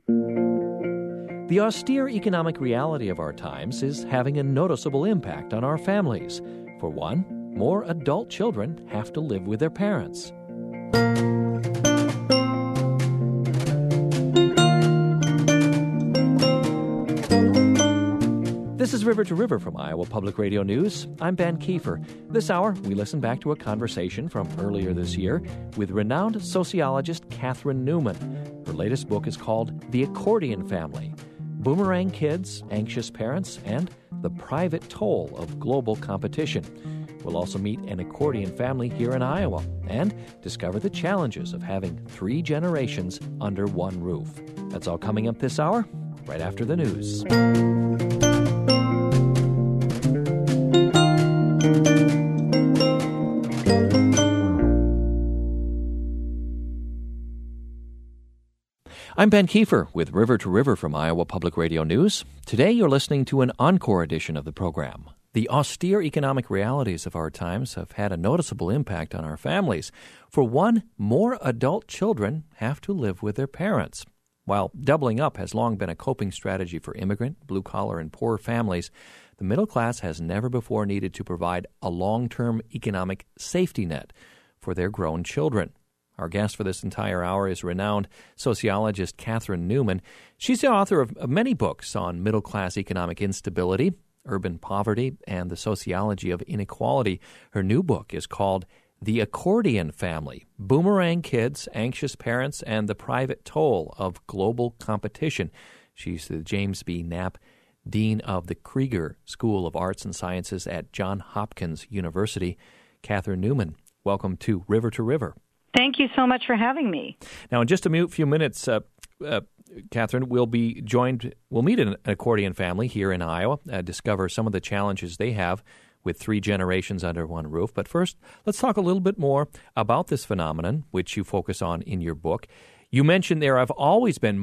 The austere economic reality of our times is having a noticeable impact on our families. For one, more adult children have to live with their parents. This is River to River from Iowa Public Radio News. I'm Ben Kiefer. This hour, we listen back to a conversation from earlier this year with renowned sociologist Catherine Newman. Her latest book is called The Accordion Family: Boomerang Kids, Anxious Parents, and the Private Toll of Global Competition. We'll also meet an accordion family here in Iowa and discover the challenges of having 3 generations under one roof. That's all coming up this hour, right after the news. I'm Ben Kiefer with River to River from Iowa Public Radio News. Today you're listening to an encore edition of the program. The austere economic realities of our times have had a noticeable impact on our families. For one, more adult children have to live with their parents. While doubling up has long been a coping strategy for immigrant, blue-collar, and poor families, the middle class has never before needed to provide a long-term economic safety net for their grown children. Our guest for this entire hour is renowned sociologist Catherine Newman. She's the author of many books on middle-class economic instability, urban poverty, and the sociology of inequality. Her new book is called The Accordion Family: Boomerang Kids, Anxious Parents, and the Private Toll of Global Competition. She's the James B. Knapp Dean of the Krieger School of Arts and Sciences at Johns Hopkins University. Catherine Newman, welcome to River. Thank you so much for having me. Now, in just a few minutes, Catherine, we'll meet an accordion family here in Iowa, discover some of the challenges they have with 3 generations under one roof. But first, let's talk a little bit more about this phenomenon, which you focus on in your book. You mentioned there have always been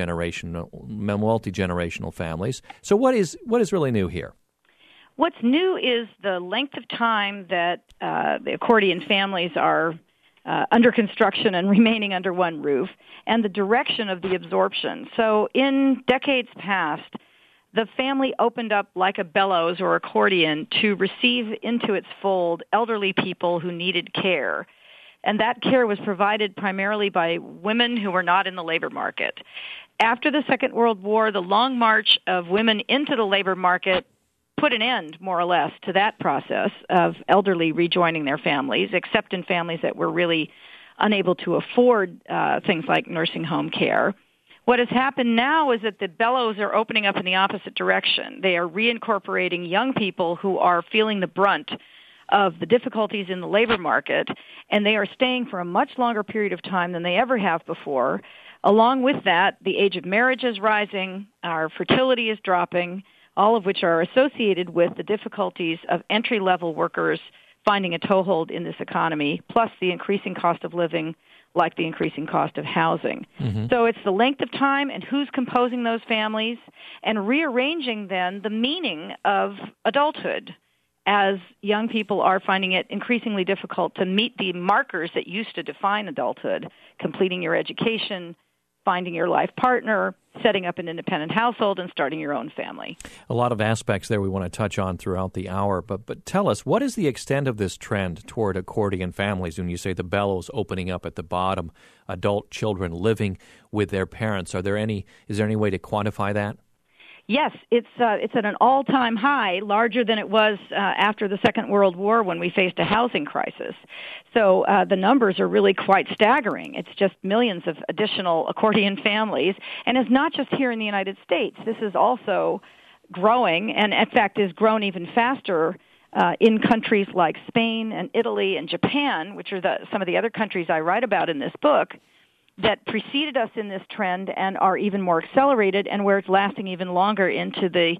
multi-generational families. So what is really new here? What's new is the length of time that the accordion families are under construction and remaining under one roof, and the direction of the absorption. So in decades past, the family opened up like a bellows or accordion to receive into its fold elderly people who needed care. And that care was provided primarily by women who were not in the labor market. After the Second World War, the long march of women into the labor market put an end, more or less, to that process of elderly rejoining their families, except in families that were really unable to afford things like nursing home care. What has happened now is that the bellows are opening up in the opposite direction. They are reincorporating young people who are feeling the brunt of the difficulties in the labor market, and they are staying for a much longer period of time than they ever have before. Along with that, the age of marriage is rising, our fertility is dropping, all of which are associated with the difficulties of entry-level workers finding a toehold in this economy, plus the increasing cost of living, like the increasing cost of housing. Mm-hmm. So it's the length of time and who's composing those families, and rearranging then the meaning of adulthood, as young people are finding it increasingly difficult to meet the markers that used to define adulthood: completing your education, finding your life partner, setting up an independent household, and starting your own family. A lot of aspects there we want to touch on throughout the hour, but tell us, what is the extent of this trend toward accordion families when you say the bellows opening up at the bottom, adult children living with their parents? Is there any way to quantify that? Yes, it's at an all-time high, larger than it was after the Second World War when we faced a housing crisis. So the numbers are really quite staggering. It's just millions of additional accordion families, and it's not just here in the United States. This is also growing, and in fact is grown even faster in countries like Spain and Italy and Japan, which are some of the other countries I write about in this book, that preceded us in this trend and are even more accelerated, and where it's lasting even longer into the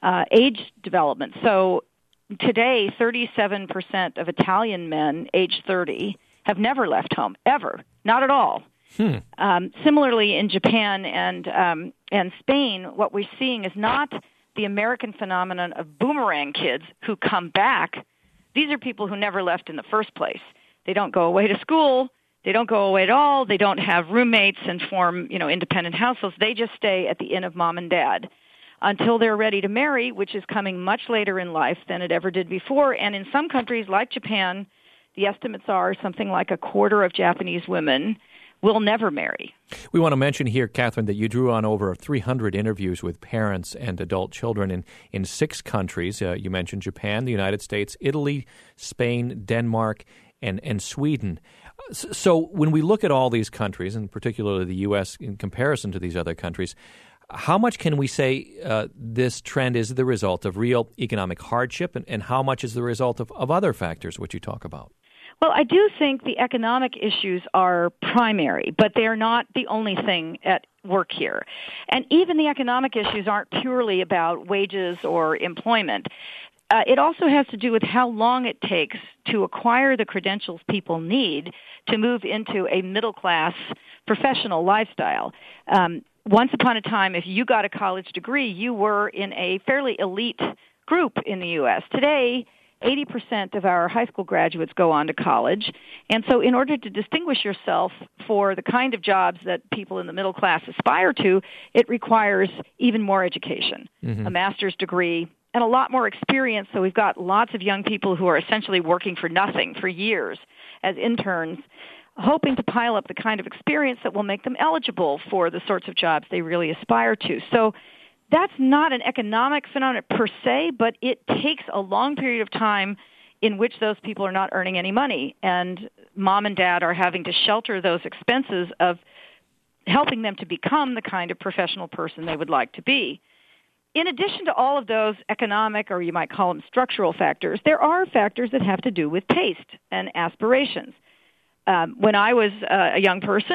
age development. So today, 37% of Italian men age 30 have never left home, ever, not at all. Similarly, in Japan and Spain, what we're seeing is not the American phenomenon of boomerang kids who come back. These are people who never left in the first place. They don't go away to school. They don't go away at all. They don't have roommates and form, independent households. They just stay at the inn of mom and dad until they're ready to marry, which is coming much later in life than it ever did before. And in some countries like Japan, the estimates are something like a quarter of Japanese women will never marry. We want to mention here, Catherine, that you drew on over 300 interviews with parents and adult children in 6 countries. You mentioned Japan, the United States, Italy, Spain, Denmark, and Sweden. So when we look at all these countries, and particularly the U.S. in comparison to these other countries, how much can we say this trend is the result of real economic hardship, and how much is the result of other factors which you talk about? Well, I do think the economic issues are primary, but they are not the only thing at work here. And even the economic issues aren't purely about wages or employment. It also has to do with how long it takes to acquire the credentials people need to move into a middle-class professional lifestyle. Once upon a time, if you got a college degree, you were in a fairly elite group in the U.S. Today, 80% of our high school graduates go on to college. And so in order to distinguish yourself for the kind of jobs that people in the middle class aspire to, it requires even more education, a master's degree, and a lot more experience. So we've got lots of young people who are essentially working for nothing for years as interns, hoping to pile up the kind of experience that will make them eligible for the sorts of jobs they really aspire to. So that's not an economic phenomenon per se, but it takes a long period of time in which those people are not earning any money, and mom and dad are having to shelter those expenses of helping them to become the kind of professional person they would like to be. In addition to all of those economic, or you might call them structural factors, there are factors that have to do with taste and aspirations. When I was a young person,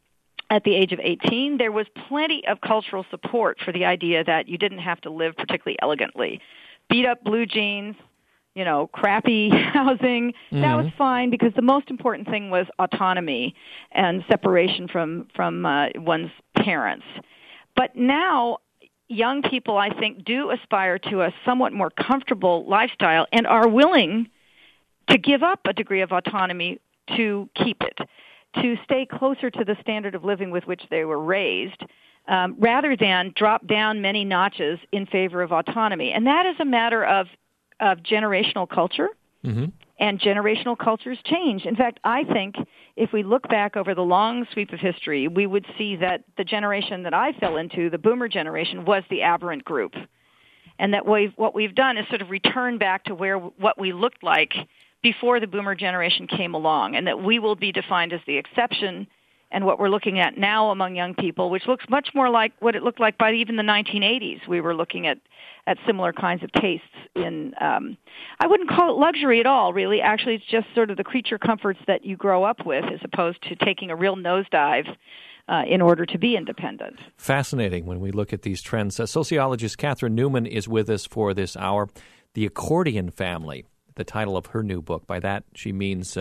at the age of 18, there was plenty of cultural support for the idea that you didn't have to live particularly elegantly. Beat up blue jeans, crappy housing, that was fine because the most important thing was autonomy and separation from one's parents. But now, young people, I think, do aspire to a somewhat more comfortable lifestyle and are willing to give up a degree of autonomy to keep it, to stay closer to the standard of living with which they were raised, rather than drop down many notches in favor of autonomy. And that is a matter of generational culture, and generational cultures change. In fact, I think if we look back over the long sweep of history, we would see that the generation that I fell into, the boomer generation, was the aberrant group. And that what we've done is sort of return back to what we looked like before the boomer generation came along, and that we will be defined as the exception, and what we're looking at now among young people, which looks much more like what it looked like by even the 1980s. We were looking at similar kinds of tastes in, I wouldn't call it luxury at all, really. Actually, it's just sort of the creature comforts that you grow up with as opposed to taking a real nosedive in order to be independent. Fascinating when we look at these trends. Sociologist Catherine Newman is with us for this hour. The Accordion Family, the title of her new book. By that, she means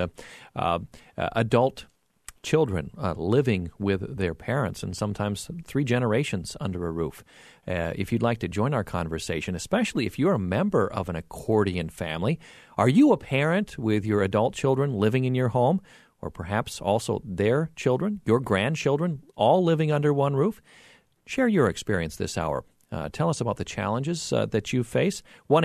adult children living with their parents, and sometimes 3 generations under a roof. If you'd like to join our conversation, especially if you're a member of an accordion family, are you a parent with your adult children living in your home, or perhaps also their children, your grandchildren, all living under one roof? Share your experience this hour. Tell us about the challenges that you face.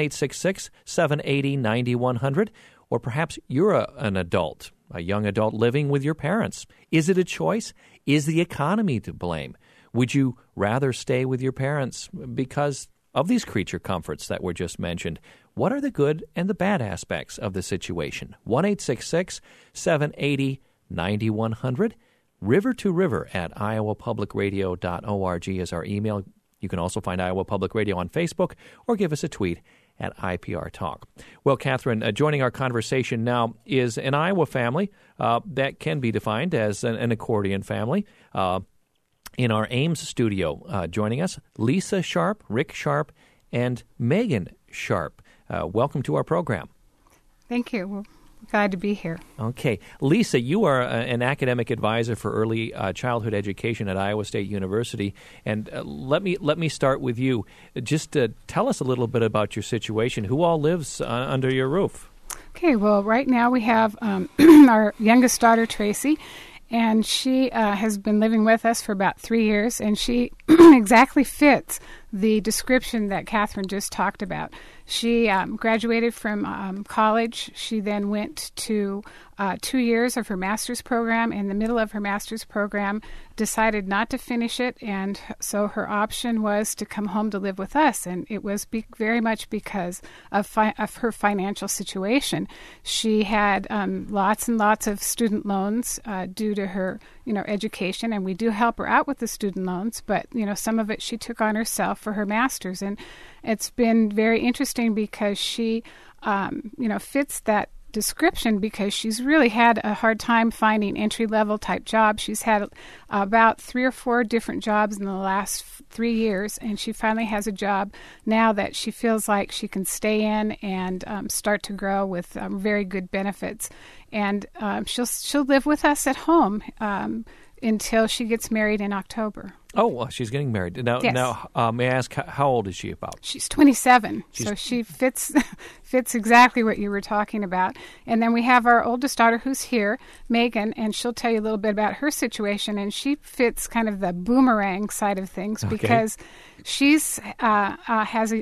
1-866-780-9100. Or perhaps you're an adult, a young adult living with your parents. Is it a choice? Is the economy to blame? Would you rather stay with your parents because of these creature comforts that were just mentioned? What are the good and the bad aspects of the situation? 1-866-780-9100. River to River at iowapublicradio.org is our email. You can also find Iowa Public Radio on Facebook or give us a tweet at IPR Talk. Well, Catherine, joining our conversation now is an Iowa family that can be defined as an accordion family. In our Ames studio, joining us, Lisa Sharp, Rick Sharp, and Megan Sharp. Welcome to our program. Thank you. We're glad to be here. Okay. Lisa, you are an academic advisor for early childhood education at Iowa State University. And let me start with you. Just tell us a little bit about your situation. Who all lives under your roof? Okay. Well, right now we have our youngest daughter, Tracy, And she has been living with us for about 3 years, and she exactly fits the description that Catherine just talked about. She graduated from college. She then went to 2 years of her master's program. In the middle of her master's program, decided not to finish it, and so her option was to come home to live with us, and it was very much because of her financial situation. She had lots and lots of student loans due to her education, and we do help her out with the student loans, but some of it she took on herself for her master's, and it's been very interesting because she fits that description because she's really had a hard time finding entry-level type jobs. She's had about 3 or 4 different jobs in the last 3 years, and she finally has a job now that she feels like she can stay in and start to grow with very good benefits. And she'll live with us at home until she gets married in October. Oh, well, she's getting married. Now, yes. May I ask, how old is she about? She's 27, so she fits exactly what you were talking about. And then we have our oldest daughter who's here, Megan, and she'll tell you a little bit about her situation, and she fits kind of the boomerang side of things because she's has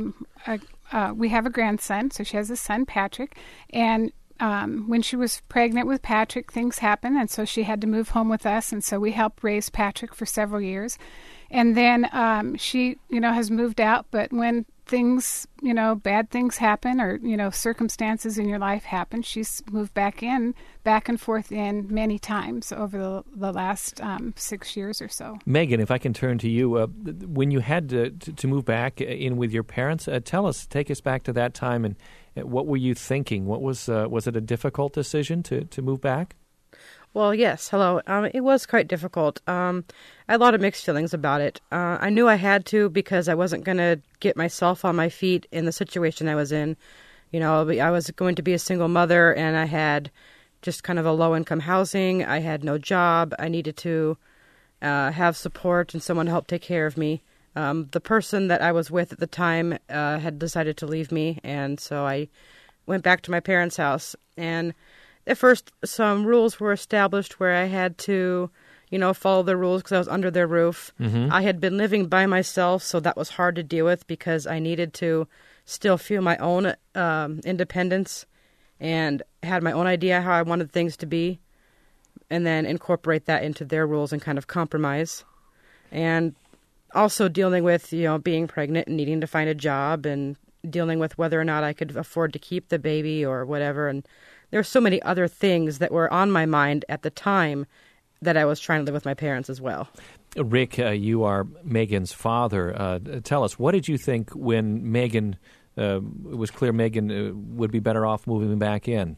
we have a grandson, so she has a son, Patrick, and when she was pregnant with Patrick, things happened, and so she had to move home with us, and so we helped raise Patrick for several years. And then she, has moved out, but when things, bad things happen or, circumstances in your life happen, she's moved back and forth in many times over the last 6 years or so. Megan, if I can turn to you, when you had to move back in with your parents, take us back to that time, and what were you thinking? What was it a difficult decision to move back? Well, yes. Hello. It was quite difficult. I had a lot of mixed feelings about it. I knew I had to because I wasn't going to get myself on my feet in the situation I was in. I was going to be a single mother, and I had just kind of a low-income housing. I had no job. I needed to have support and someone to help take care of me. The person that I was with at the time had decided to leave me, and so I went back to my parents' house. And at first, some rules were established where I had to, follow the rules because I was under their roof. Mm-hmm. I had been living by myself, so that was hard to deal with because I needed to still feel my own independence and had my own idea how I wanted things to be, and then incorporate that into their rules and kind of compromise. And also dealing with, being pregnant and needing to find a job and dealing with whether or not I could afford to keep the baby or whatever. And there were so many other things that were on my mind at the time that I was trying to live with my parents as well. Rick, you are Megan's father. Tell us, what did you think when Megan, it was clear Megan would be better off moving back in?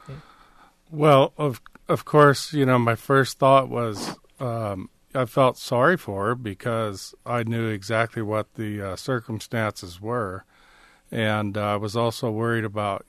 Well, of course, my first thought was I felt sorry for her because I knew exactly what the circumstances were. And I was also worried about,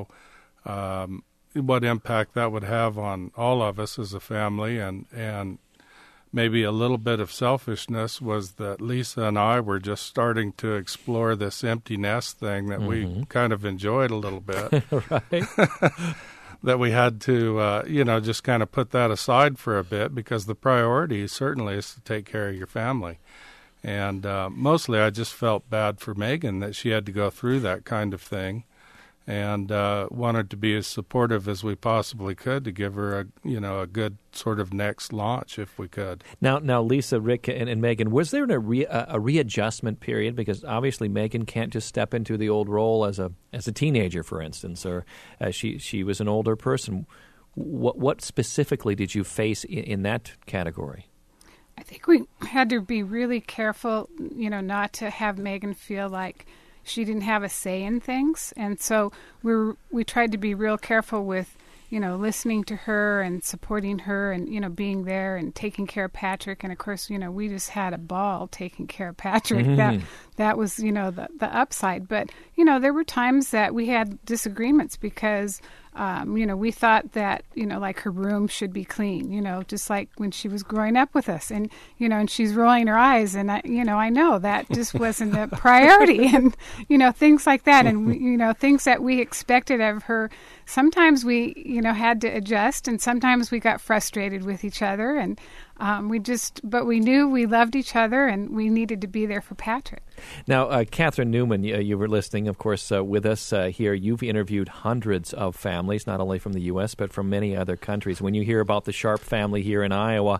what impact that would have on all of us as a family. And maybe a little bit of selfishness was that Lisa and I were just starting to explore this empty nest thing that we kind of enjoyed a little bit. Right. That we had to, just kind of put that aside for a bit because the priority certainly is to take care of your family. And mostly I just felt bad for Megan that she had to go through that kind of thing, and wanted to be as supportive as we possibly could to give her a good sort of next launch if we could. Now, Lisa, Rick, and Megan, was there a readjustment period? Because obviously Megan can't just step into the old role as a teenager, for instance, or she was an older person. What specifically did you face in that category? I think we had to be really careful, not to have Megan feel like she didn't have a say in things. And so we tried to be real careful with, listening to her and supporting her and, being there and taking care of Patrick. And, of course, we just had a ball taking care of Patrick. Mm-hmm. That was, the upside. But, there were times that we had disagreements because, we thought that, like her room should be clean, just like when she was growing up with us and, and she's rolling her eyes and I know that just wasn't a priority and, things like that. And, things that we expected of her. Sometimes we, had to adjust and sometimes we got frustrated with each other and, but we knew we loved each other and we needed to be there for Patrick. Now, Catherine Newman, you were listening, of course, with us here. You've interviewed hundreds of families, not only from the U.S., but from many other countries. When you hear about the Sharp family here in Iowa,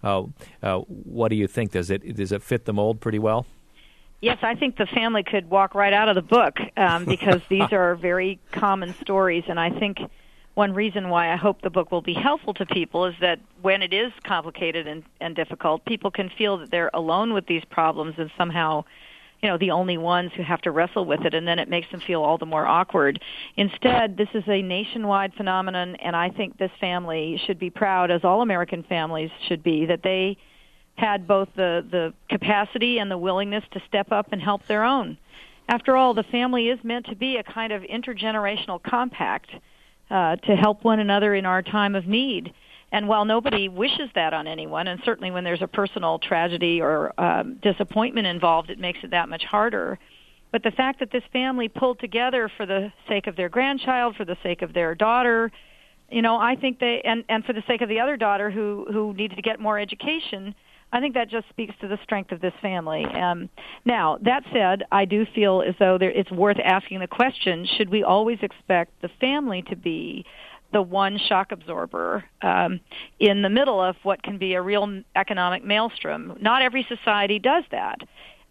what do you think? Does it fit the mold pretty well? Yes, I think the family could walk right out of the book because these are very common stories, and I think one reason why I hope the book will be helpful to people is that when it is complicated and difficult, people can feel that they're alone with these problems and somehow, the only ones who have to wrestle with it, and then it makes them feel all the more awkward. Instead, this is a nationwide phenomenon, and I think this family should be proud, as all American families should be, that they had both the capacity and the willingness to step up and help their own. After all, the family is meant to be a kind of intergenerational compact to help one another in our time of need. And while nobody wishes that on anyone, and certainly when there's a personal tragedy or disappointment involved, it makes it that much harder. But the fact that this family pulled together for the sake of their grandchild, for the sake of their daughter, I think and for the sake of the other daughter who needed to get more education, I think that just speaks to the strength of this family. Now, that said, I do feel as though it's worth asking the question, should we always expect the family to be the one shock absorber in the middle of what can be a real economic maelstrom? Not every society does that.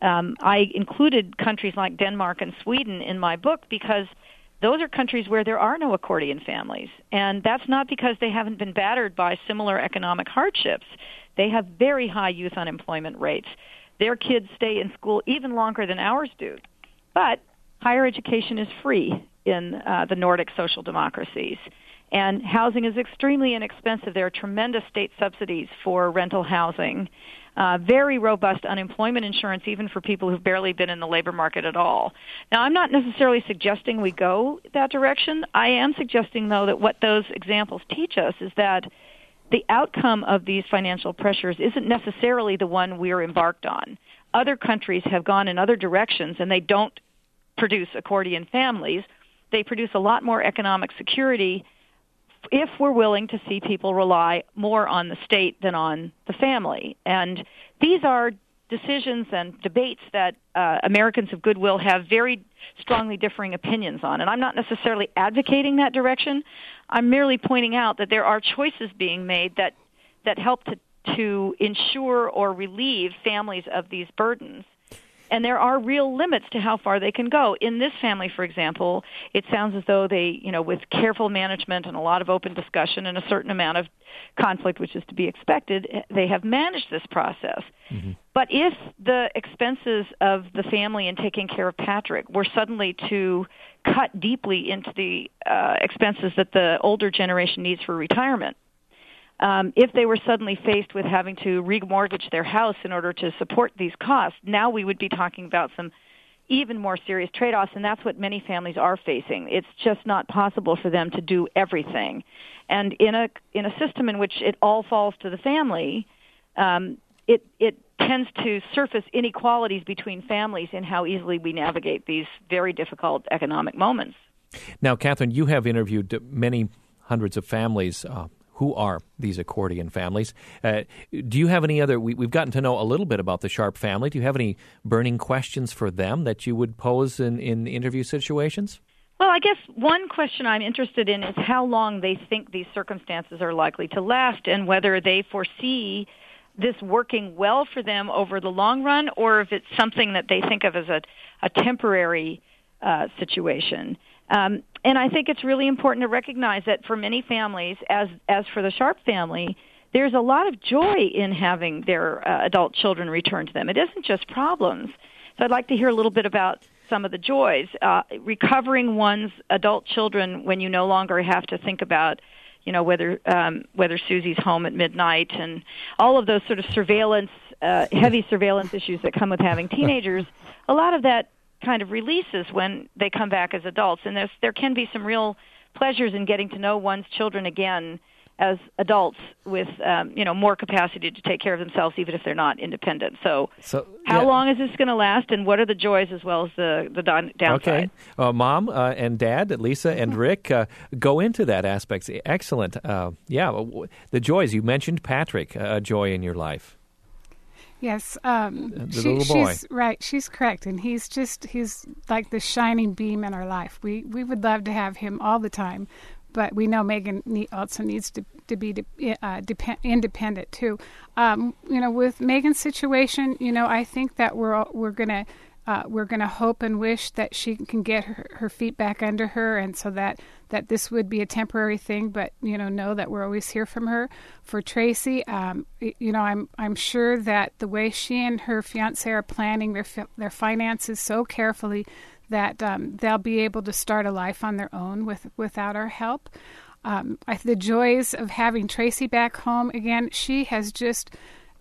I included countries like Denmark and Sweden in my book because those are countries where there are no accordion families. And that's not because they haven't been battered by similar economic hardships. They have very high youth unemployment rates. Their kids stay in school even longer than ours do. But higher education is free in the Nordic social democracies. And housing is extremely inexpensive. There are tremendous state subsidies for rental housing, very robust unemployment insurance, even for people who've barely been in the labor market at all. Now, I'm not necessarily suggesting we go that direction. I am suggesting, though, that what those examples teach us is that the outcome of these financial pressures isn't necessarily the one we're embarked on. Other countries have gone in other directions, and they don't produce accordion families. They produce a lot more economic security if we're willing to see people rely more on the state than on the family. And these are decisions and debates that Americans of goodwill have very strongly differing opinions on. And I'm not necessarily advocating that direction. I'm merely pointing out that there are choices being made that help to ensure or relieve families of these burdens. And there are real limits to how far they can go. In this family, for example, it sounds as though they, with careful management and a lot of open discussion and a certain amount of conflict, which is to be expected, they have managed this process. Mm-hmm. But if the expenses of the family in taking care of Patrick were suddenly to cut deeply into the expenses that the older generation needs for retirement, if they were suddenly faced with having to remortgage their house in order to support these costs, now we would be talking about some even more serious trade-offs, and that's what many families are facing. It's just not possible for them to do everything. And in a system in which it all falls to the family, it tends to surface inequalities between families in how easily we navigate these very difficult economic moments. Now, Catherine, you have interviewed many hundreds of families. Who are these accordion families? Do you have any other, we've gotten to know a little bit about the Sharp family. Do you have any burning questions for them that you would pose in interview situations? Well, I guess one question I'm interested in is how long they think these circumstances are likely to last and whether they foresee this working well for them over the long run or if it's something that they think of as a temporary situation. And I think it's really important to recognize that for many families, as for the Sharp family, there's a lot of joy in having their adult children return to them. It isn't just problems. So I'd like to hear a little bit about some of the joys. Recovering one's adult children when you no longer have to think about, whether Susie's home at midnight and all of those sort of surveillance, heavy surveillance issues that come with having teenagers. A lot of that kind of releases when they come back as adults. And there can be some real pleasures in getting to know one's children again as adults with more capacity to take care of themselves, even if they're not independent. So how long is this going to last, and what are the joys as well as the downside? Okay. Mom and Dad, Lisa and Rick, go into that aspect. Excellent. The joys. You mentioned Patrick, a joy in your life. Yes, the little boy. She's right. She's correct, and he's like the shining beam in our life. We would love to have him all the time, but we know Megan also needs to be independent too. With Megan's situation, I think that we're gonna hope and wish that she can get her feet back under her, and so that this would be a temporary thing. But know that we're always here from her. For Tracy, I'm sure that the way she and her fiance are planning their finances so carefully that they'll be able to start a life on their own without our help. The joys of having Tracy back home again. She has just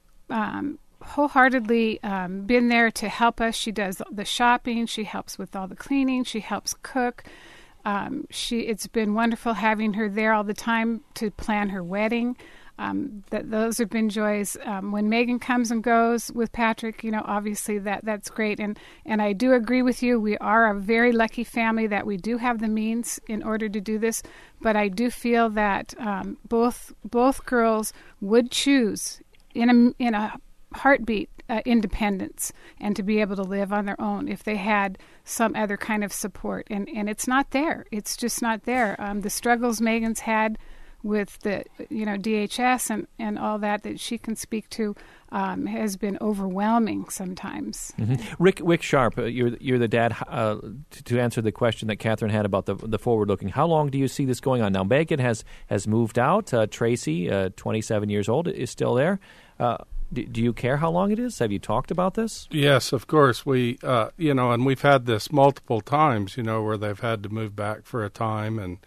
wholeheartedly been there to help us. She does the shopping. She helps with all the cleaning. She helps cook. It's been wonderful having her there all the time to plan her wedding. Those have been joys. When Megan comes and goes with Patrick, obviously that's great. And I do agree with you. We are a very lucky family that we do have the means in order to do this. But I do feel that both girls would choose in a heartbeat independence and to be able to live on their own if they had some other kind of support. And it's not there. It's just not there. The struggles Megan's had with the DHS and all that she can speak to has been overwhelming sometimes. Mm-hmm. Rick Sharp, you're the dad. To answer the question that Catherine had about the forward looking, how long do you see this going on? Now Megan has moved out. Tracy, 27 years old, is still there. Do you care how long it is? Have you talked about this? Yes, of course. We and we've had this multiple times. Where they've had to move back for a time and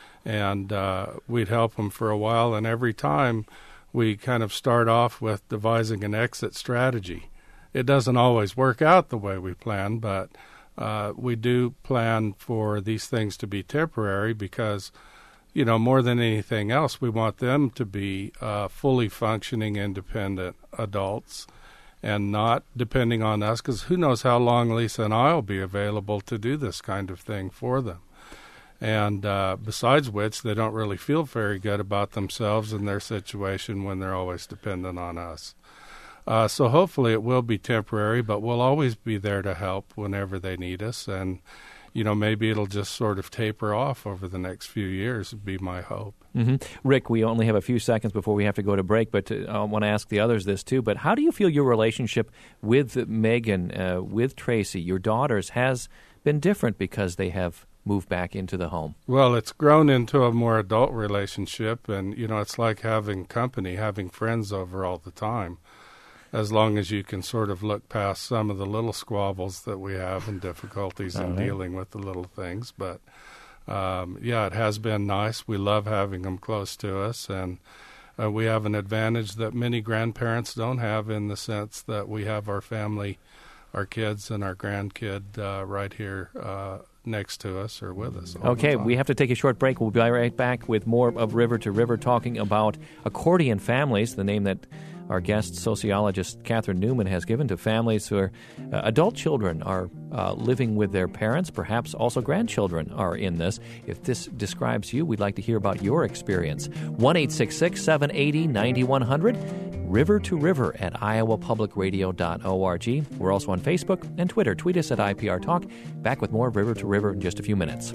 we'd help them for a while, and every time we kind of start off with devising an exit strategy. It doesn't always work out the way we plan, but we do plan for these things to be temporary because, more than anything else, we want them to be fully functioning, independent adults and not depending on us, because who knows how long Lisa and I will be available to do this kind of thing for them. And besides which, they don't really feel very good about themselves and their situation when they're always dependent on us. So hopefully it will be temporary, but we'll always be there to help whenever they need us. And, maybe it'll just sort of taper off over the next few years would be my hope. Mm-hmm. Rick, we only have a few seconds before we have to go to break, but I want to ask the others this too. But how do you feel your relationship with Megan, with Tracy, your daughters, has been different because they have moved back into the home? Well, it's grown into a more adult relationship, and, it's like having company, having friends over all the time, as long as you can sort of look past some of the little squabbles that we have and difficulties in dealing with the little things. But, it has been nice. We love having them close to us, and we have an advantage that many grandparents don't have in the sense that we have our family, our kids, and our grandkid right here next to us or with us. Okay, we have to take a short break. We'll be right back with more of River to River, talking about accordion families, the name that our guest sociologist Catherine Newman has given to families where adult children are living with their parents. Perhaps also grandchildren are in this. If this describes you, we'd like to hear about your experience. 1-866-780-9100. River to River at iowapublicradio.org. We're also on Facebook and Twitter. Tweet us at IPR Talk. Back with more River to River in just a few minutes.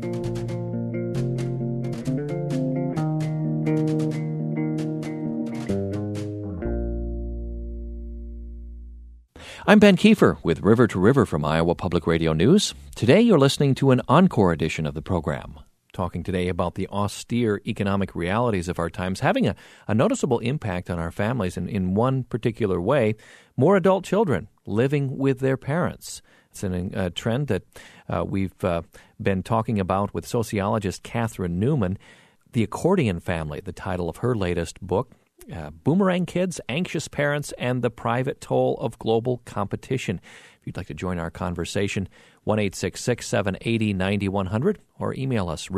I'm Ben Kiefer with River to River from Iowa Public Radio News. Today you're listening to an encore edition of the program, talking today about the austere economic realities of our times having a noticeable impact on our families in one particular way: more adult children living with their parents. It's a trend that we've been talking about with sociologist Catherine Newman. The Accordion Family, the title of her latest book, Boomerang Kids, Anxious Parents, and the Private Toll of Global Competition. If you'd like to join our conversation, 1-866-780-9100, or email us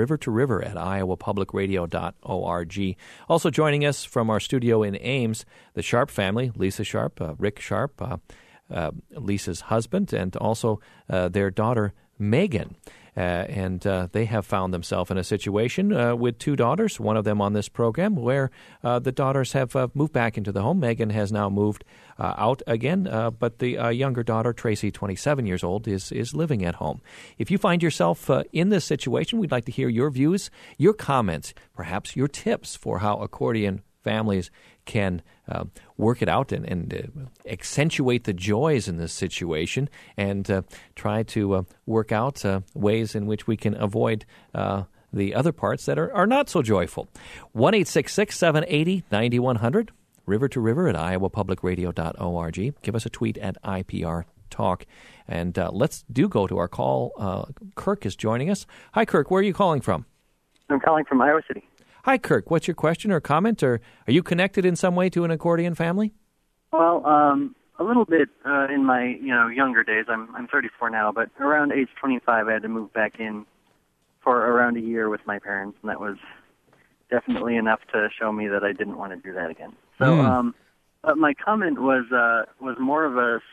rivertoriver@iowapublicradio.org. Also joining us from our studio in Ames, the Sharp family, Lisa Sharp, Rick Sharp, Lisa's husband, and also their daughter, Megan. And they have found themselves in a situation with two daughters, one of them on this program, where the daughters have moved back into the home. Megan has now moved out again, but the younger daughter, Tracy, 27 years old, is living at home. If you find yourself in this situation, we'd like to hear your views, your comments, perhaps your tips for how accordion families can work it out and accentuate the joys in this situation, and try to work out ways in which we can avoid the other parts that are not so joyful. 1-866-780-9100, River to River at iowapublicradio.org. Give us a tweet at IPR Talk. And let's go to our call. Kirk is joining us. Hi, Kirk. Where are you calling from? I'm calling from Iowa City. Hi, Kirk. What's your question or comment, or are you connected in some way to an accordion family? Well, a little bit in my younger days. I'm 34 now, but around age 25, I had to move back in for around a year with my parents, and that was definitely enough to show me that I didn't want to do that again. So, my comment was more of a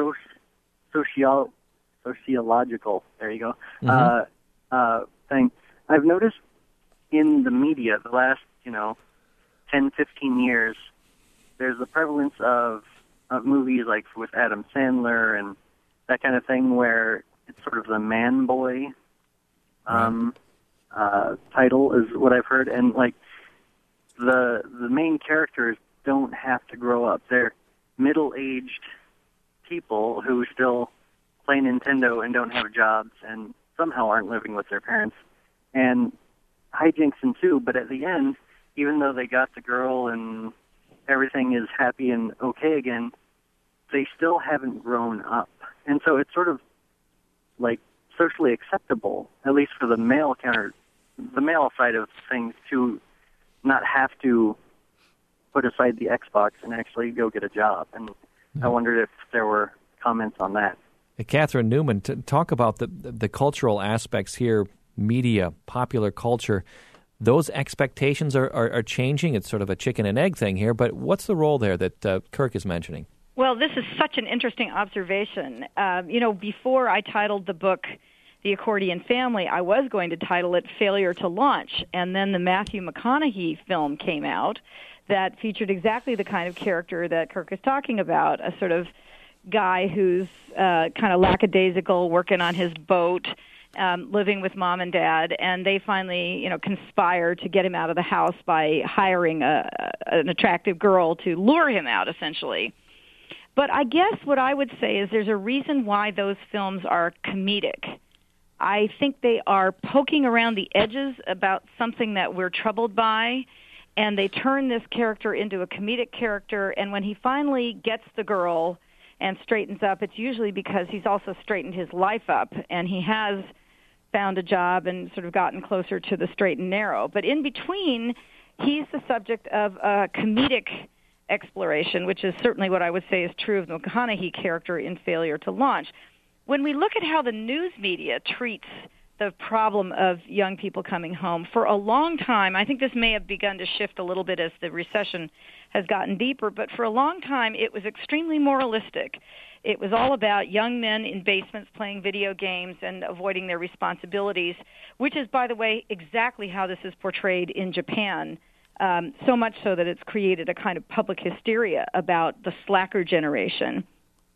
sociological. There you go. Thing. I've noticed in the media the last 10, 15 years, there's the prevalence of movies like with Adam Sandler and that kind of thing, where it's sort of the man boy title is what I've heard, and like the main characters don't have to grow up. They're middle-aged people who still play Nintendo and don't have jobs and somehow aren't living with their parents. And hijinks ensue, but at the end, even though they got the girl and everything is happy and okay again, they still haven't grown up. And so it's sort of like socially acceptable, at least for the male side of things, to not have to put aside the Xbox and actually go get a job. And I wondered if there were comments on that. Catherine Newman, talk about the cultural aspects here, media, popular culture. Those expectations are changing. It's sort of a chicken and egg thing here, but what's the role there that Kirk is mentioning? Well, this is such an interesting observation. Before I titled the book The Accordion Family, I was going to title it Failure to Launch, and then the Matthew McConaughey film came out that featured exactly the kind of character that Kirk is talking about, a sort of guy who's kind of lackadaisical, working on his boat, living with mom and dad, and they finally, conspire to get him out of the house by hiring an attractive girl to lure him out, essentially. But I guess what I would say is there's a reason why those films are comedic. I think they are poking around the edges about something that we're troubled by, and they turn this character into a comedic character, and when he finally gets the girl and straightens up, it's usually because he's also straightened his life up, and he has found a job and sort of gotten closer to the straight and narrow. But in between, he's the subject of a comedic exploration, which is certainly what I would say is true of the McConaughey character in Failure to Launch. When we look at how the news media treats the problem of young people coming home, for a long time, I think this may have begun to shift a little bit as the recession has gotten deeper, but for a long time it was extremely moralistic. It was all about young men in basements playing video games and avoiding their responsibilities, which is, by the way, exactly how this is portrayed in Japan, so much so that it's created a kind of public hysteria about the slacker generation.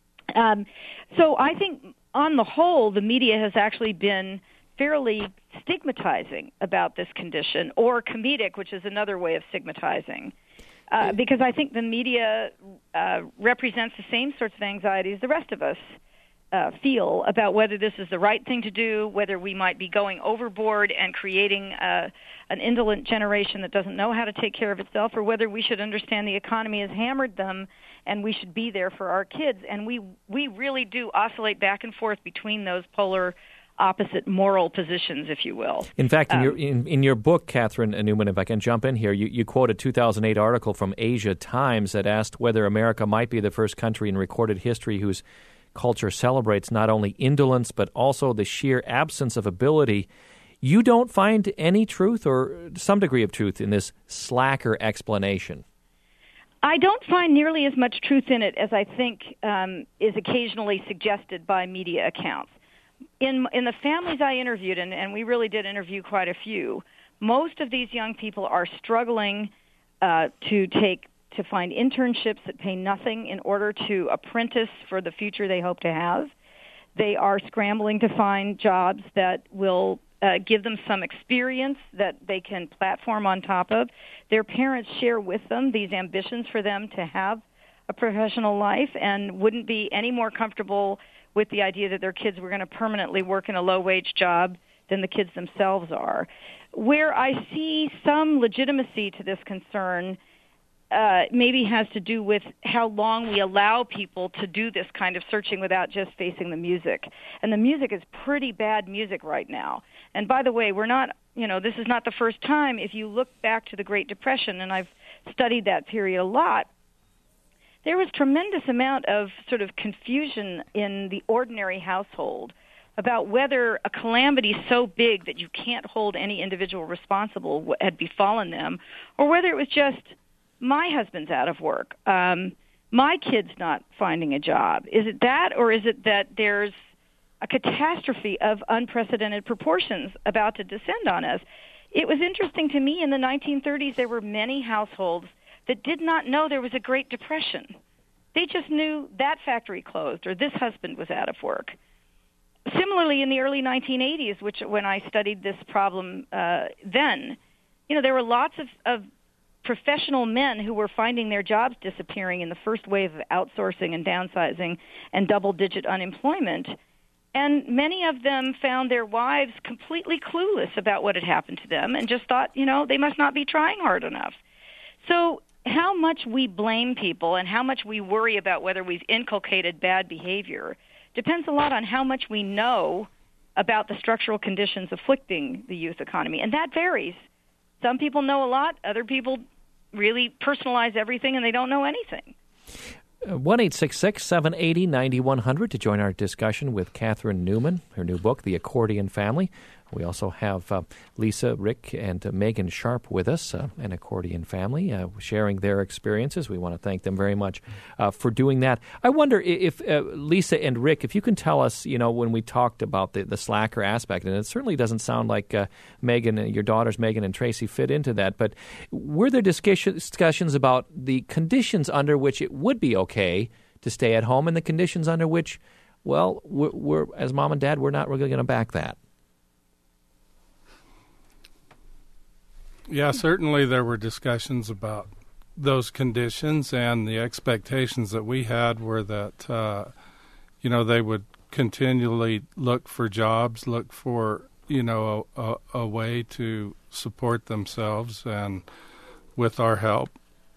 So I think, on the whole, the media has actually been fairly stigmatizing about this condition, or comedic, which is another way of stigmatizing. Because I think the media represents the same sorts of anxieties the rest of us feel about whether this is the right thing to do, whether we might be going overboard and creating an indolent generation that doesn't know how to take care of itself, or whether we should understand the economy has hammered them and we should be there for our kids. And we really do oscillate back and forth between those polar opposite moral positions, if you will. In fact, in your book, Catherine Newman, if I can jump in here, you quote a 2008 article from Asia Times that asked whether America might be the first country in recorded history whose culture celebrates not only indolence but also the sheer absence of ability. You don't find any truth or some degree of truth in this slacker explanation. I don't find nearly as much truth in it as I think is occasionally suggested by media accounts. In the families I interviewed, and we really did interview quite a few, most of these young people are struggling to find internships that pay nothing in order to apprentice for the future they hope to have. They are scrambling to find jobs that will give them some experience that they can platform on top of. Their parents share with them these ambitions for them to have a professional life and wouldn't be any more comfortable with the idea that their kids were going to permanently work in a low-wage job than the kids themselves are. Where I see some legitimacy to this concern maybe has to do with how long we allow people to do this kind of searching without just facing the music. And the music is pretty bad music right now. And by the way, this is not the first time. If you look back to the Great Depression, and I've studied that period a lot, there was tremendous amount of sort of confusion in the ordinary household about whether a calamity so big that you can't hold any individual responsible had befallen them, or whether it was just, my husband's out of work, my kid's not finding a job. Is it that, or is it that there's a catastrophe of unprecedented proportions about to descend on us? It was interesting to me in the 1930s there were many households that did not know there was a Great Depression. They just knew that factory closed or this husband was out of work. Similarly, in the early 1980s, when I studied this problem then, there were lots of professional men who were finding their jobs disappearing in the first wave of outsourcing and downsizing and double-digit unemployment. And many of them found their wives completely clueless about what had happened to them and just thought, they must not be trying hard enough. So how much we blame people and how much we worry about whether we've inculcated bad behavior depends a lot on how much we know about the structural conditions afflicting the youth economy. And that varies. Some people know a lot. Other people really personalize everything and they don't know anything. 1-866-780-9100 to join our discussion with Catherine Newman, her new book, The Accordion Family. We also have Lisa, Rick, and Megan Sharp with us, an accordion family, sharing their experiences. We want to thank them very much for doing that. I wonder if, Lisa and Rick, if you can tell us, when we talked about the slacker aspect, and it certainly doesn't sound like Megan, your daughters Megan and Tracy fit into that, but were there discussions about the conditions under which it would be okay to stay at home and the conditions under which, well, we're as mom and dad, we're not really going to back that? Yeah, certainly there were discussions about those conditions, and the expectations that we had were that, they would continually look for jobs, look for, a way to support themselves, and with our help,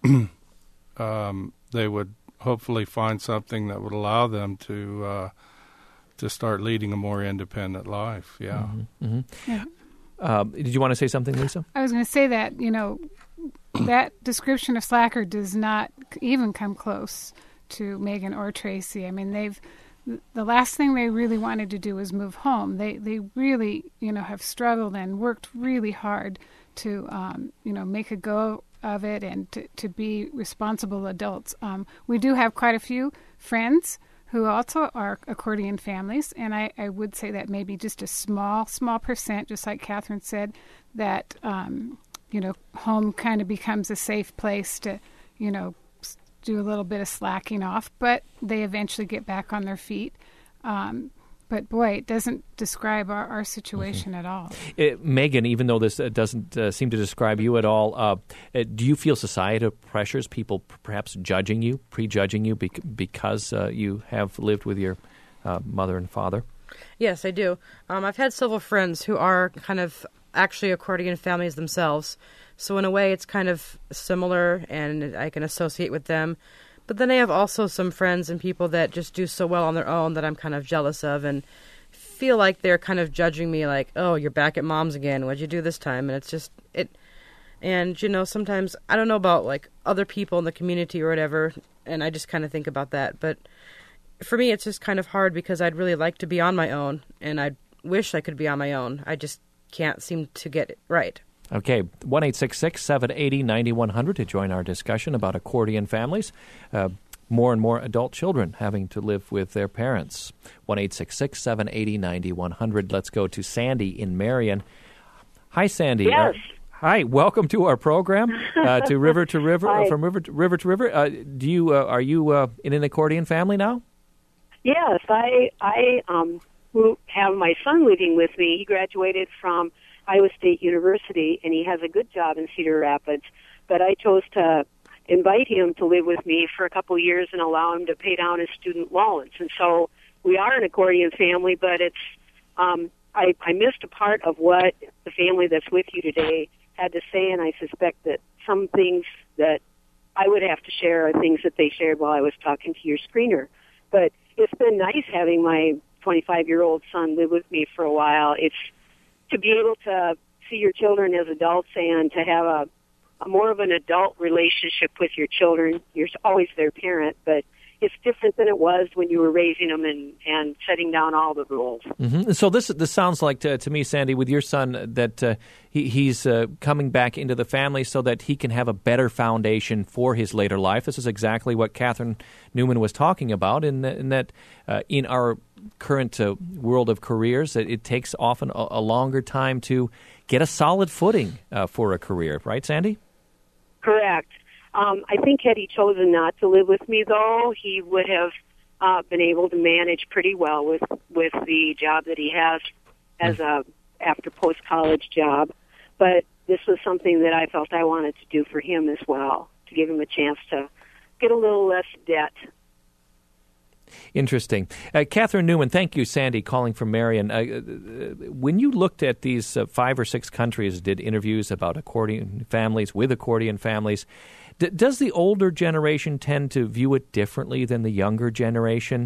they would hopefully find something that would allow them to start leading a more independent life. Yeah. Mm-hmm. Mm-hmm. Yeah. Did you want to say something, Lisa? I was going to say that, that description of slacker does not even come close to Megan or Tracy. I mean, the last thing they really wanted to do was move home. They really, have struggled and worked really hard to, make a go of it and to be responsible adults. We do have quite a few friends who also are accordion families, and I would say that maybe just a small percent, just like Catherine said, that, home kind of becomes a safe place to, do a little bit of slacking off, but they eventually get back on their feet. But boy, it doesn't describe our situation at all. Megan, even though this doesn't seem to describe you at all, do you feel societal pressures, people perhaps judging you, prejudging you because you have lived with your mother and father? Yes, I do. I've had several friends who are kind of actually accordion families themselves. So in a way, it's kind of similar, and I can associate with them. But then I have also some friends and people that just do so well on their own that I'm kind of jealous of and feel like they're kind of judging me, like, oh, you're back at mom's again. What'd you do this time? And it's just and sometimes I don't know about like other people in the community or whatever, and I just kind of think about that. But for me, it's just kind of hard because I'd really like to be on my own, and I wish I could be on my own. I just can't seem to get it right. Okay, 1-866-780-9100 to join our discussion about accordion families. More and more adult children having to live with their parents. 1-866-780-9100. Let's go to Sandy in Marion. Hi, Sandy. Yes. Hi, welcome to our program, to River to River, Hi. from River to River. Are you in an accordion family now? Yes, I have my son living with me. He graduated from Iowa State University, and he has a good job in Cedar Rapids. But I chose to invite him to live with me for a couple of years and allow him to pay down his student loans. And so we are an accordion family, but it's I missed a part of what the family that's with you today had to say, and I suspect that some things that I would have to share are things that they shared while I was talking to your screener. But it's been nice having my 25-year-old son live with me for a while. It's to be able to see your children as adults and to have a more of an adult relationship with your children. You're always their parent, but it's different than it was when you were raising them and setting down all the rules. Mm-hmm. So this sounds like, to me, Sandy, with your son, that he's coming back into the family so that he can have a better foundation for his later life. This is exactly what Catherine Newman was talking about, in that in our current world of careers, it takes often a longer time to get a solid footing for a career. Right, Sandy? Correct. I think had he chosen not to live with me, though, he would have been able to manage pretty well with the job that he has as a after post-college job. But this was something that I felt I wanted to do for him as well, to give him a chance to get a little less debt. Interesting. Catherine Newman, thank you, Sandy, calling from Marion. When you looked at these 5 or 6 countries, did interviews about accordion families, with accordion families, does the older generation tend to view it differently than the younger generation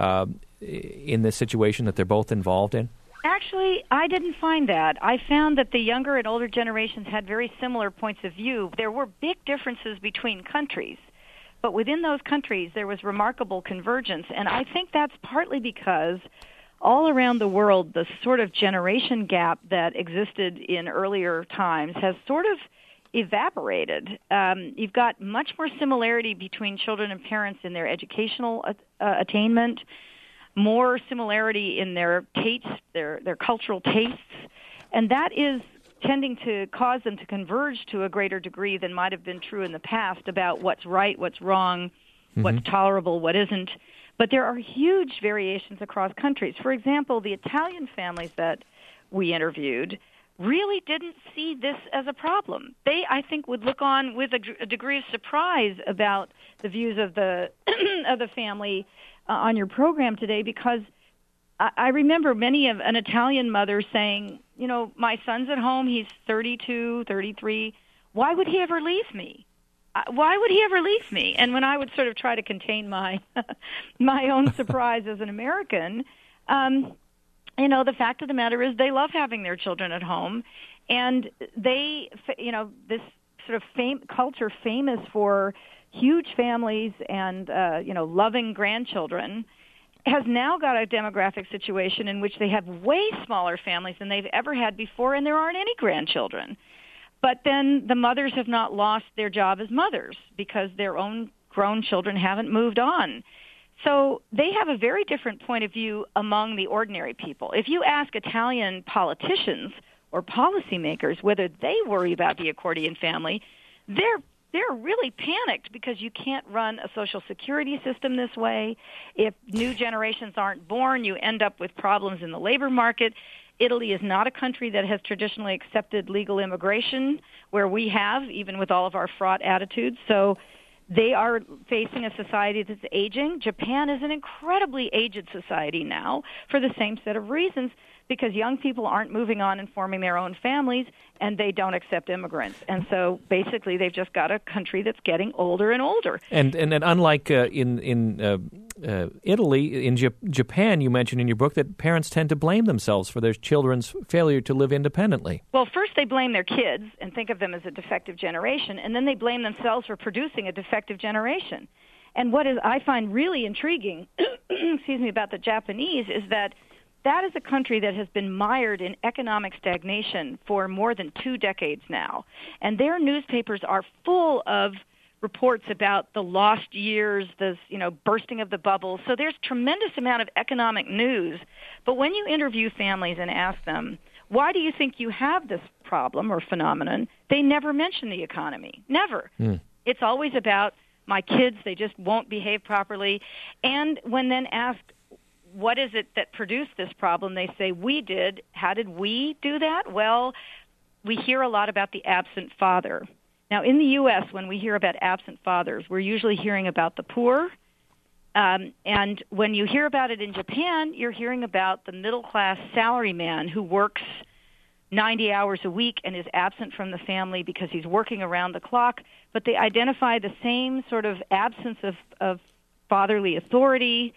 in the situation that they're both involved in? Actually, I didn't find that. I found that the younger and older generations had very similar points of view. There were big differences between countries, but within those countries there was remarkable convergence, and I think that's partly because all around the world the sort of generation gap that existed in earlier times has sort of evaporated. You've got much more similarity between children and parents in their educational attainment, more similarity in their tastes, their cultural tastes, and that is tending to cause them to converge to a greater degree than might have been true in the past about what's right, what's wrong, what's tolerable, what isn't. But there are huge variations across countries. For example, the Italian families that we interviewed really didn't see this as a problem. They, I think, would look on with a degree of surprise about the views of the of the family on your program today, because I remember many of an Italian mother saying, you know, my son's at home, he's 32, 33, why would he ever leave me? Why would he ever leave me? And when I would sort of try to contain my my own surprise as an American, you know, the fact of the matter is they love having their children at home, and they, you know, this sort of culture famous for huge families and, you know, loving grandchildren has now got a demographic situation in which they have way smaller families than they've ever had before, and there aren't any grandchildren. But then the mothers have not lost their job as mothers because their own grown children haven't moved on. So they have a very different point of view among the ordinary people. If you ask Italian politicians or policymakers whether they worry about the accordion family, they're really panicked because you can't run a social security system this way. If new generations aren't born, you end up with problems in the labor market. Italy is not a country that has traditionally accepted legal immigration, where we have, even with all of our fraught attitudes. So they are facing a society that's aging. Japan is an incredibly aged society now for the same set of reasons, because young people aren't moving on and forming their own families, and they don't accept immigrants. And so basically they've just got a country that's getting older and older. And unlike in Italy. In Japan, you mentioned in your book that parents tend to blame themselves for their children's failure to live independently. Well, first they blame their kids and think of them as a defective generation, and then they blame themselves for producing a defective generation. And what I find really intriguing, about the Japanese is that is a country that has been mired in economic stagnation for more than 2 decades now. And their newspapers are full of reports about the lost years, the bursting of the bubble. So there's tremendous amount of economic news. But when you interview families and ask them, why do you think you have this problem or phenomenon, they never mention the economy. Never. It's always about my kids, they just won't behave properly. And when then asked, what is it that produced this problem, they say, we did. How did we do that? Well, we hear a lot about the absent father. Now, in the U.S., when we hear about absent fathers, we're usually hearing about the poor. And when you hear about it in Japan, you're hearing about the middle-class salaryman who works 90 hours a week and is absent from the family because he's working around the clock. But they identify the same sort of absence of fatherly authority,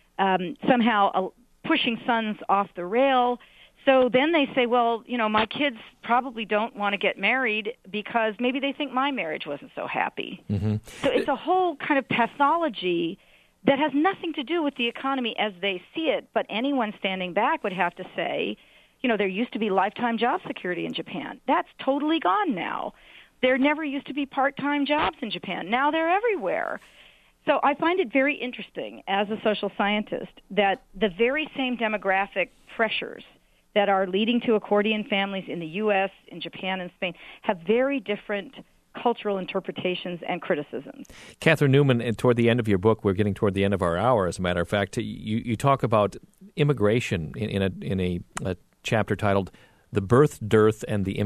somehow pushing sons off the rail. So then they say, well, my kids probably don't want to get married because maybe they think my marriage wasn't so happy. Mm-hmm. So it's a whole kind of pathology that has nothing to do with the economy as they see it, but anyone standing back would have to say, there used to be lifetime job security in Japan. That's totally gone now. There never used to be part-time jobs in Japan. Now they're everywhere. So I find it very interesting as a social scientist that the very same demographic pressures that are leading to accordion families in the U.S., in Japan, and Spain have very different cultural interpretations and criticisms. Catherine Newman, toward the end of your book, we're getting toward the end of our hour, as a matter of fact, you talk about immigration in a chapter titled The Birth Dearth and the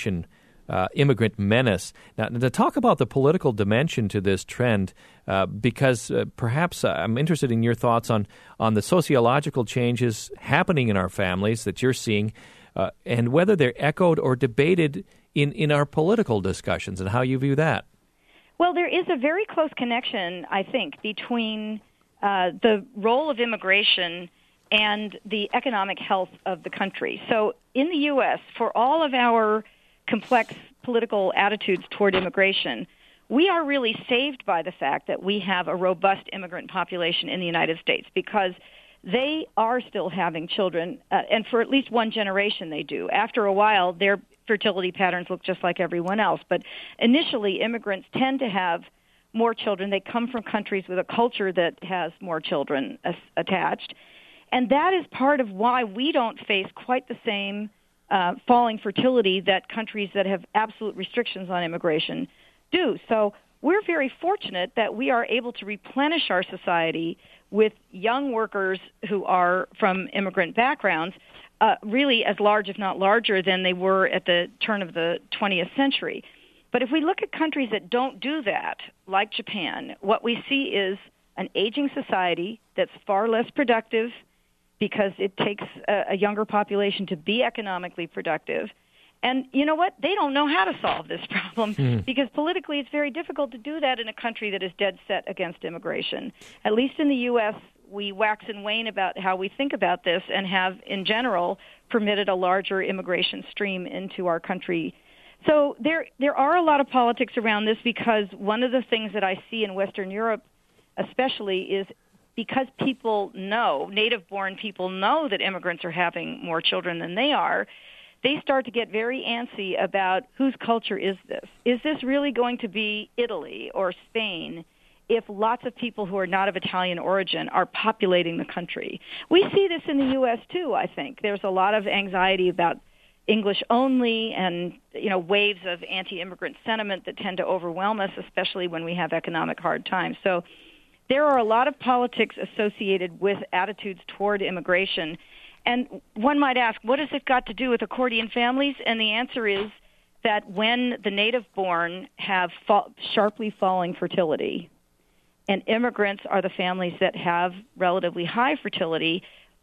Immigrant Menace. Now, to talk about the political dimension to this trend, because perhaps I'm interested in your thoughts on the sociological changes happening in our families that you're seeing, and whether they're echoed or debated in our political discussions, and how you view that. Well, there is a very close connection, I think, between the role of immigration and the economic health of the country. So in the U.S., for all of our complex political attitudes toward immigration, we are really saved by the fact that we have a robust immigrant population in the United States because they are still having children, and for at least one generation they do. After a while, their fertility patterns look just like everyone else. But initially, immigrants tend to have more children. They come from countries with a culture that has more children attached. And that is part of why we don't face quite the same falling fertility that countries that have absolute restrictions on immigration do. So we're very fortunate that we are able to replenish our society with young workers who are from immigrant backgrounds, really as large, if not larger, than they were at the turn of the 20th century. But if we look at countries that don't do that, like Japan, what we see is an aging society that's far less productive because it takes a younger population to be economically productive. And you know what? They don't know how to solve this problem because politically it's very difficult to do that in a country that is dead set against immigration. At least in the U.S., we wax and wane about how we think about this and have, in general, permitted a larger immigration stream into our country. So there are a lot of politics around this because one of the things that I see in Western Europe especially is because people know, native-born people know that immigrants are having more children than they are, they start to get very antsy about whose culture is this? Is this really going to be Italy or Spain if lots of people who are not of Italian origin are populating the country? We see this in the U.S. too, I think. There's a lot of anxiety about English only and, waves of anti-immigrant sentiment that tend to overwhelm us, especially when we have economic hard times. So there are a lot of politics associated with attitudes toward immigration. And one might ask, what has it got to do with accordion families? And the answer is that when the native-born have sharply falling fertility, and immigrants are the families that have relatively high fertility,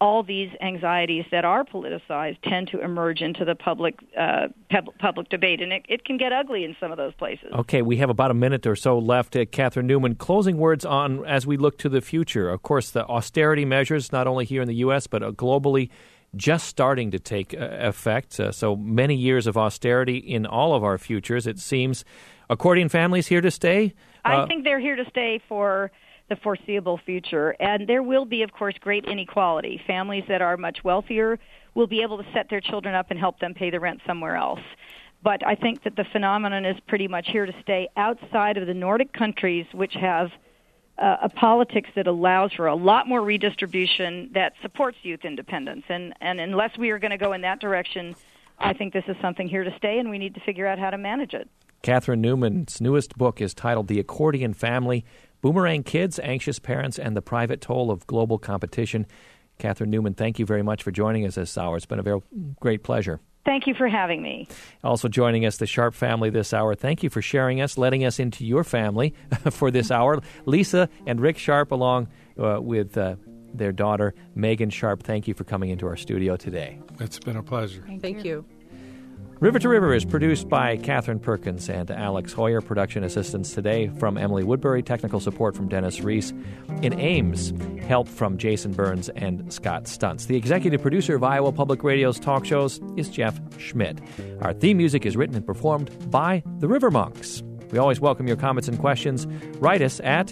all these anxieties that are politicized tend to emerge into the public debate, and it can get ugly in some of those places. Okay, we have about a minute or so left. Catherine Newman, closing words on as we look to the future. Of course, the austerity measures, not only here in the U.S., but globally, just starting to take effect. So many years of austerity in all of our futures, it seems. Accordion families here to stay? I think they're here to stay for the foreseeable future. And there will be, of course, great inequality. Families that are much wealthier will be able to set their children up and help them pay the rent somewhere else. But I think that the phenomenon is pretty much here to stay outside of the Nordic countries, which have a politics that allows for a lot more redistribution that supports youth independence. And unless we are going to go in that direction, I think this is something here to stay, and we need to figure out how to manage it. Catherine Newman's newest book is titled The Accordion Family, Boomerang Kids, Anxious Parents, and the Private Toll of Global Competition. Catherine Newman, thank you very much for joining us this hour. It's been a very great pleasure. Thank you for having me. Also joining us, the Sharp family this hour. Thank you for sharing us, letting us into your family for this hour. Lisa and Rick Sharp, along with their daughter, Megan Sharp, thank you for coming into our studio today. It's been a pleasure. Thank you. River to River is produced by Catherine Perkins and Alex Hoyer. Production assistance today from Emily Woodbury. Technical support from Dennis Reese. In Ames, help from Jason Burns and Scott Stuntz. The executive producer of Iowa Public Radio's talk shows is Jeff Schmidt. Our theme music is written and performed by the River Monks. We always welcome your comments and questions. Write us at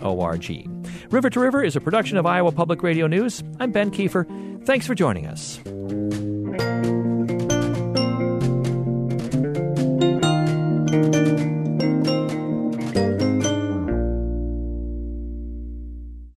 rivertoriver@iowapublicradio.org. River to River is a production of Iowa Public Radio News. I'm Ben Kiefer. Thanks for joining us.